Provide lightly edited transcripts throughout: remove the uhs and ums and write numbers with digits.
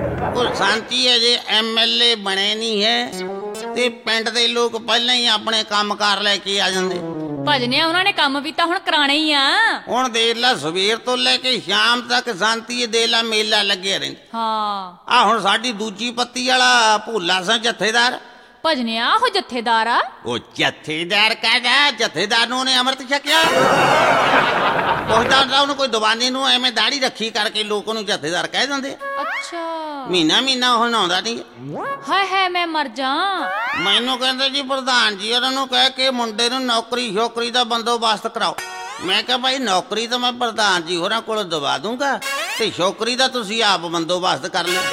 ਉਹ ਸ਼ਾਂਤੀ ਅਜੇ MLA ਬਣੇ ਨਹੀਂ ਹੈ ਤੇ ਪਿੰਡ ਦੇ ਲੋਕ ਪਹਿਲਾਂ ਹੀ ਆਪਣੇ ਕੰਮ ਕਾਰ ਲੈ ਕੇ ਆ ਜਾਂਦੇ। ਭਜਨਿਆ ਉਹਨਾਂ ਨੇ ਕੰਮ ਵੀ ਤਾਂ ਹੁਣ ਕਰਾਣੇ ਹੀ ਆ। ਹੁਣ ਦੇਖ ਲਾ ਸਵੇਰ ਤੋਂ ਲੈ ਕੇ ਸ਼ਾਮ ਤੱਕ ਸ਼ਾਂਤੀ ਦੇ ਲਾ ਮੇਲਾ ਲੱਗਿਆ ਰਹਿੰਦਾ। ਹਾਂ ਆ ਹੁਣ ਸਾਡੀ ਦੂਜੀ ਪੱਤੀ ਵਾਲਾ ਭੋਲਾ ਸਿੰਘ ਜਥੇਦਾਰ। ਭਜਨਿਆ ਉਹ ਜਥੇਦਾਰ ਆ। ਉਹ ਜਥੇਦਾਰ ਕਹਿੰਦਾ ਜਥੇਦਾਰ ਨੂੰ ਉਹਨੇ ਅੰਮ੍ਰਿਤ ਛਕਿਆ। ਪੁੱਛਦਾ ਉਹਨੂੰ ਕੋਈ ਦਵਾਨੀ ਨੂੰ ਐਵੇਂ ਦਾੜੀ ਰੱਖੀ ਕਰਕੇ ਲੋਕ ਉਹਨੂੰ ਜਥੇਦਾਰ ਕਹਿ ਦਿੰਦੇ। ਅੱਛਾ ਮਹੀਨਾ ਉਹ ਨਹਾਉਂਦਾ ਨਹੀਂ। ਹਾਏ ਮੈਂ ਮਰ ਜਾ। ਮੈਨੂੰ ਕਹਿੰਦੇ ਜੀ ਪ੍ਰਧਾਨ ਜੀ ਉਹਨਾਂ ਨੂੰ ਕਹਿ ਕੇ ਮੁੰਡੇ ਨੂੰ ਨੌਕਰੀ ਦਾ ਬੰਦੋਬਸਤ ਕਰਾਓ। ਮੈਂ ਕਿਹਾ ਭਾਈ ਨੌਕਰੀ ਤਾਂ ਮੈਂ ਪ੍ਰਧਾਨ ਜੀ ਹੋਰਾਂ ਕੋਲ ਦਵਾ ਦੂੰਗਾ ਤੇ ਛੋਕਰੀ ਦਾ ਤੁਸੀਂ ਆਪ ਬੰਦੋਬਸਤ ਕਰ ਲਓ।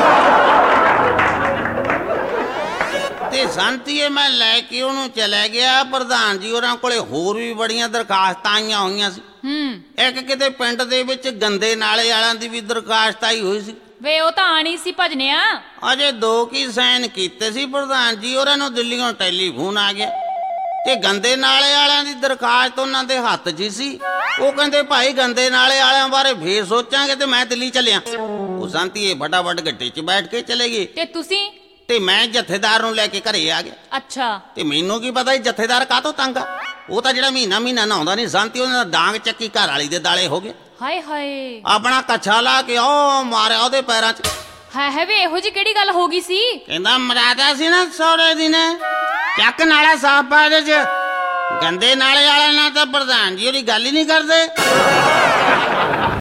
ਤੇ ਸ਼ਾਂਤੀਏ ਮੈਂ ਲੈ ਕੇ ਉਹਨੂੰ ਚਲਾ ਗਿਆ। ਪ੍ਰਧਾਨ ਜੀ ਹੋਰਾਂ ਕੋਲੇ ਹੋਰ ਵੀ ਬੜੀਆਂ ਦਰਖਾਸਤਾਂ ਆਈਆਂ ਹੋਈਆਂ ਸੀ। ਇੱਕ ਕਿਤੇ ਪਿੰਡ ਦੇ ਵਿੱਚ ਗੰਦੇ ਨਾਲੇ ਵਾਲਿਆਂ ਦੀ ਵੀ ਦਰਖਾਸਤ ਆਈ ਹੋਈ ਸੀ। ਵੇ ਉਹ ਤਾਂ ਆਣੀ ਸੀ ਭਜਨਿਆ। ਅਜੇ 2 ਕੀ ਸਾਈਨ ਕੀਤੇ ਸੀ ਪ੍ਰਧਾਨ ਜੀ ਹੋਰਾਂ ਨੂੰ ਦਿੱਲੀੋਂ ਟੈਲੀਫੋਨ ਆ ਗਿਆ ਤੇ ਗੰਦੇ ਨਾਲੇ ਵਾਲਿਆਂ ਦੀ ਦਰਖਾਸਤ ਉਹਨਾਂ ਦੇ ਹੱਥ 'ਚ ਸੀ। ਉਹ ਕਹਿੰਦੇ ਭਾਈ ਗੰਦੇ ਨਾਲੇ ਵਾਲਿਆਂ ਬਾਰੇ ਫੇਰ ਸੋਚਾਂਗੇ ਤੇ ਮੈਂ ਦਿੱਲੀ ਚੱਲਿਆ। ਉਹ ਸ਼ਾਂਤੀਏ ਫਟਾਫਟ ਗੱਡੀ 'ਚ ਬੈਠ ਕੇ ਚਲੇ ਗਏ ਤੇ ਤੁਸੀਂ? ਤੇ ਮੈਂ ਜਥੇਦਾਰ ਨੂੰ ਲੈ ਕੇ ਘਰੇ ਆ ਗਿਆ। ਅੱਛਾ ਤੇ ਮੈਨੂੰ ਕੀ ਪਤਾ ਜਥੇਦਾਰ ਕਾਹਤੋਂ ਤੰਗ ਆ। ਉਹ ਤਾਂ ਜਿਹੜਾ ਮਹੀਨਾ ਨਹਾਉਂਦਾ ਨਹੀਂ ਸ਼ਾਂਤੀ ਉਹਨਾਂ ਦਾ ਡਾਂਗ ਚੱਕੀ ਘਰ ਵਾਲੀ ਦੇ ਦਾਲੇ ਹੋ ਗਏ। ਹਾਏ ਆਪਣਾ ਕੱਛਾ ਲਾ ਕੇ ਉਹ ਮਾਰਿਆ ਉਹਦੇ ਪੈਰਾਂ 'ਚ। ਹਾਏ ਵੇ ਇਹੋ ਜੀ ਕਿਹੜੀ ਗੱਲ ਹੋ ਗਈ ਸੀ? ਕਹਿੰਦਾ ਮਰਾਦਾ ਸੀ ਨਾ ਸਹੁਰੇ ਦੀ ਨੇ ਚੱਕ ਨਾਲਾ ਸਾਫ ਪਾ ਇਹਦੇ 'ਚ। ਗੰਦੇ ਨਾਲੇ ਵਾਲਿਆਂ ਨਾਲ ਤਾਂ ਪ੍ਰਧਾਨ ਜੀ ਉਹਦੀ ਗੱਲ ਹੀ ਨਹੀਂ ਕਰਦੇ।